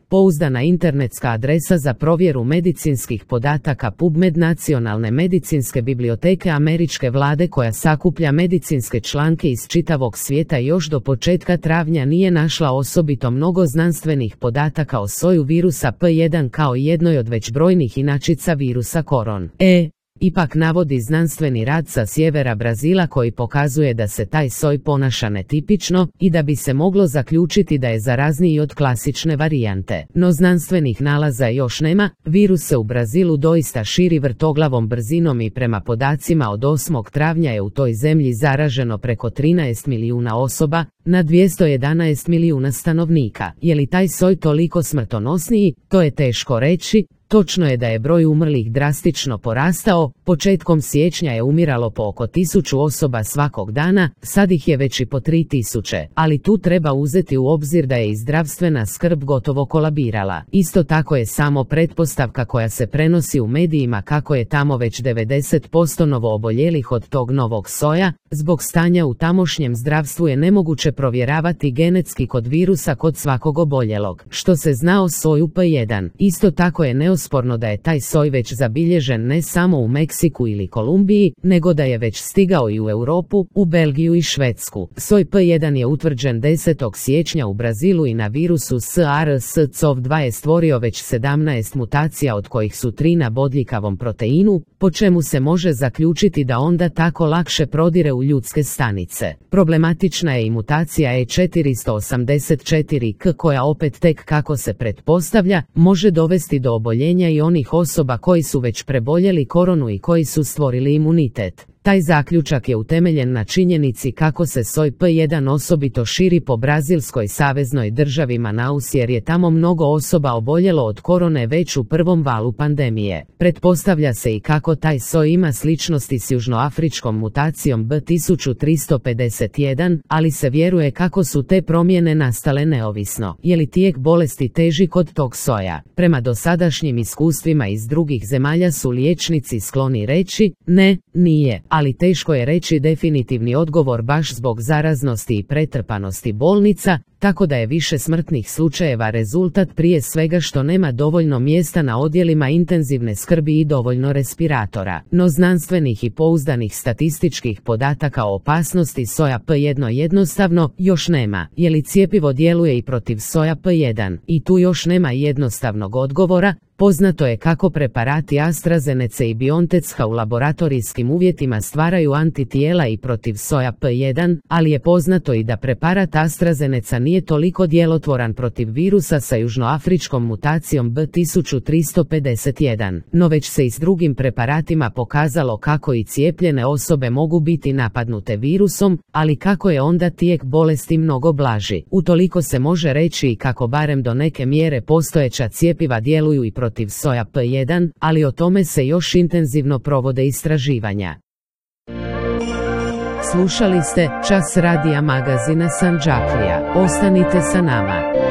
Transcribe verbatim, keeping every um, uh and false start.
pouzdana internetska adresa za provjeru medicinskih podataka PubMed Nacionalne medicinske biblioteke američke vlade koja sakuplja medicinske članke iz čitavog svijeta još do početka travnja nije našla osobito mnogo znanstvenih podataka o soju virusa P jedan kao jednoj od već brojnih inačica virusa koron. E. Ipak navodi znanstveni rad sa sjevera Brazila koji pokazuje da se taj soj ponaša netipično i da bi se moglo zaključiti da je zarazniji od klasične varijante. No znanstvenih nalaza još nema, virus se u Brazilu doista širi vrtoglavom brzinom i prema podacima od osmog travnja je u toj zemlji zaraženo preko trinaest milijuna osoba, na dvjesto jedanaest milijuna stanovnika. Je li taj soj toliko smrtonosniji? To je teško reći. Točno je da je broj umrlih drastično porastao, početkom siječnja je umiralo po oko tisuću osoba svakog dana, sad ih je već i po tri tisuće, ali tu treba uzeti u obzir da je i zdravstvena skrb gotovo kolabirala. Isto tako je samo pretpostavka koja se prenosi u medijima kako je tamo već devedeset posto novooboljelih od tog novog soja, zbog stanja u tamošnjem zdravstvu je nemoguće provjeravati genetski kod virusa kod svakog oboljelog. Što se zna o soju P jedan, isto tako je neosporno da je taj soj već zabilježen ne samo u Meksiku ili Kolumbiji, nego da je već stigao i u Europu, u Belgiju i Švedsku. Soj P jedan je utvrđen desetog siječnja u Brazilu i na virusu SARS-CoV dva je stvorio već sedamnaest mutacija od kojih su tri na bodljikavom proteinu, po čemu se može zaključiti da onda tako lakše prodire u ljudske stanice. Problematična je i mutacija E četiristo osamdeset četiri K koja opet tek kako se pretpostavlja, može dovesti do oboljenja i onih osoba koji su već preboljeli koronu i koji su stvorili imunitet. Taj zaključak je utemeljen na činjenici kako se soj P jedan osobito širi po brazilskoj saveznoj državi Manaus jer je tamo mnogo osoba oboljelo od korone već u prvom valu pandemije. Pretpostavlja se i kako taj soj ima sličnosti s južnoafričkom mutacijom B tisuću tristo pedeset jedan, ali se vjeruje kako su te promjene nastale neovisno. Je li tijek bolesti teži kod tog soja? Prema dosadašnjim iskustvima iz drugih zemalja su liječnici skloni reći, ne, nije. Ali teško je reći definitivni odgovor baš zbog zaraznosti i pretrpanosti bolnica, tako da je više smrtnih slučajeva rezultat prije svega što nema dovoljno mjesta na odjelima intenzivne skrbi i dovoljno respiratora. No znanstvenih i pouzdanih statističkih podataka o opasnosti soja P jedan jednostavno još nema. Je li cjepivo djeluje i protiv soja P jedan? I tu još nema jednostavnog odgovora. Poznato je kako preparati AstraZeneca i BioNTecha u laboratorijskim uvjetima stvaraju antitijela i protiv soja P jedan, ali je poznato i da preparat AstraZeneca nije toliko djelotvoran protiv virusa sa južnoafričkom mutacijom B tisuću tristo pedeset jedan. No već se i s drugim preparatima pokazalo kako i cijepljene osobe mogu biti napadnute virusom, ali kako je onda tijek bolesti mnogo blaži. Utoliko se može reći i kako barem do neke mjere postojeća cjepiva djeluju i protiv protiv soja P jedan, ali o tome se još intenzivno provode istraživanja. Slušali ste Čas radija magazina Sandžaklija. Ostanite sa nama.